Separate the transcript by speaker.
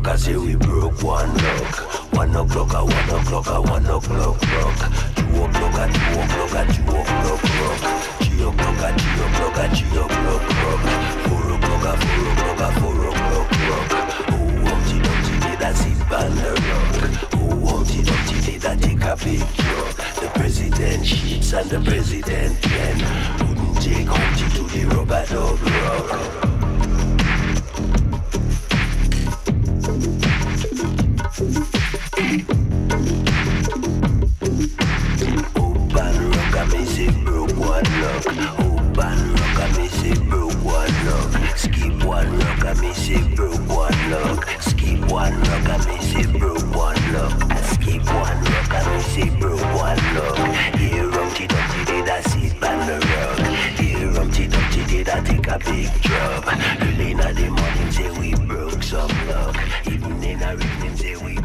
Speaker 1: rock, I say we broke one luck. 1 o'clock, at 1 o'clock, at 1 o'clock rock. 2 o'clock, at 2 o'clock, at 2 o'clock rock. 3 o'clock, at 3 o'clock, at 3 o'clock rock. 4 o'clock, at 4 o'clock, at 4 o'clock rock. Oh, Humpty Dumpty did a sit on the rock. Oh, Humpty Dumpty did a take a picture. The president sheets and the president pen couldn't take Humpty to the rubber dog rock. Open rock, I may say broke one lock. Open rock, I may say broke one lock. Skip one rock, I may say broke one lock. Skip one rock, I may say broke one lock. Skip one rock, I may say broke one lock. Here Humpty Dumpty did a sit on the rock. Here Humpty Dumpty did a take a big drop. Early in the morning say we broke some luck. Even in the evening say we